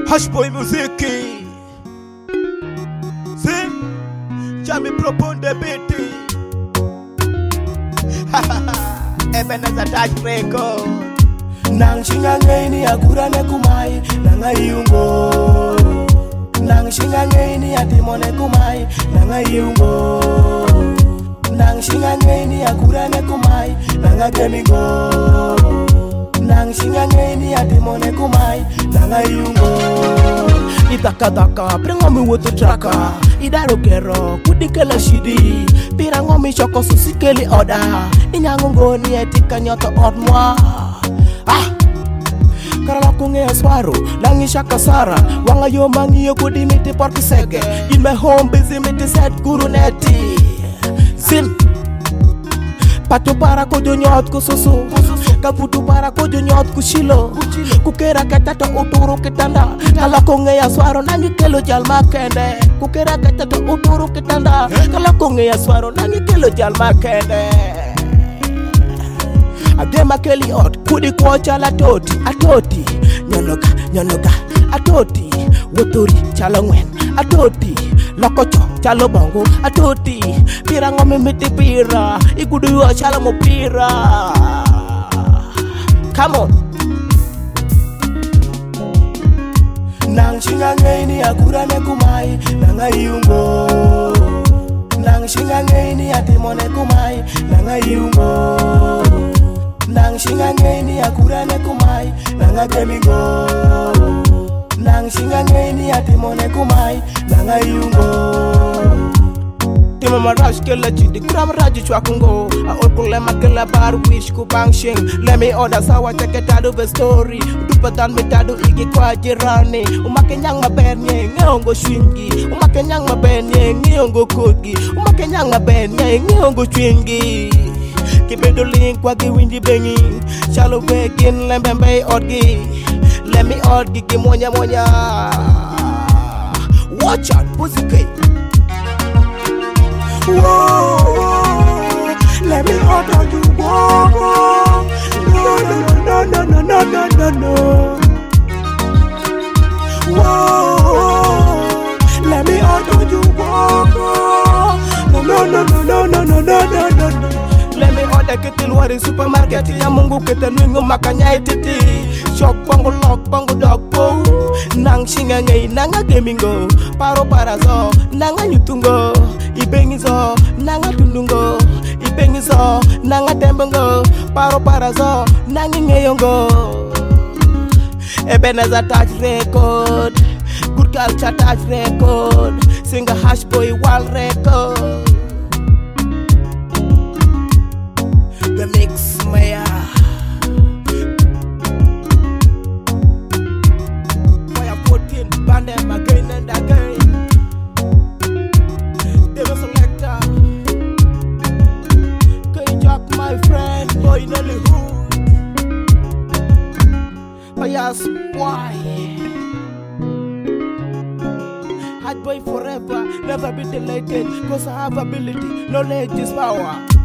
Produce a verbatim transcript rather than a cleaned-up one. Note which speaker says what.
Speaker 1: Hashboy Muziki Sim Jami Proponde Biti Ebenezer Touch Record
Speaker 2: Nang shinga ngeni agura ne kumai nanga iungo Nang shinga ngeni atimone kumai nanga iungo Nang shinga ngeni agura ne kumai nanga gemigo Nang shinga ngeni atimone kumai nanga iungo Itaka daka prengo mi wotu traka Idaro gero kudikela shidi Pirango mi shoko susikeli oda Inyango ngoni etika nyoto odmwa Ah Karala kunge aswaro Langisha kasara Wanga yo mangi yo kudi miti porki sege In my home busy miti set guru neti Zim Patu para kojo nyot ku susu Kaputu para kojo nyot ku shilo Kukera katato uturu kitanda Kala kunge aswaro nangi kelo jal makende Kukera katato uturu kitanda Kala kunge aswaro nangi kelo jal makende Agema keli ot, kudi kuocha la toti, atoti Nyonoga, nyonoga, atoti Woturi, chalo ngwen, atoti Lokocho, chalo bongo, atoti Pira ngome miti pira, ikudu yo chalo mo pira Come on Nang shinga ngeni agura ne kumai, nanga iungo Nang shinga ngeni atimone kumai, nanga iungo Nang shinga ngeni akura ne kumai nanga gemigo Nang shinga ngeni atimone kumai nanga iungo Tima marash kela chidi kura maraji chwakungo A olkule makela bar wish kubang shing Let me order sawa teke tadu ve story Dupatan me tadu igi kwa jirani Umake nyang mabenye ngeongo shwingi Umake nyang mabenye ngeongo kogi Umake nyang mabenye ngeongo shwingi Kibedo link wagi winji bengi Shalo begin lembembe odgi Let me odgi ki monya monya Watch out Muziki Whoa, whoa Let me order you whoa, whoa. No, no, no, no, no, no, no, no Whoa Let me order you whoa, whoa. No, no, no, no, no, no, no, no, no, no Let me order kitil wari supermarket ya mungu kita nwingo makanya ititi Shop bongo lock bongo dog po Nang shinga ngay nanga gamingo Paro parazo nanga nyutungo Ibengizo nanga tundungo Ibengizo nanga tembengo Paro parazo nanga ngeyongo Ebenezer Touch Record Good Culture Touch Record Singer Hashboy World Record The Mix Maya Fire fourteen band them again and again They were selector K-Jack my friend Boy Nelly Hood Bias why Hard boy forever Never be deleted Cause I have ability Knowledge is power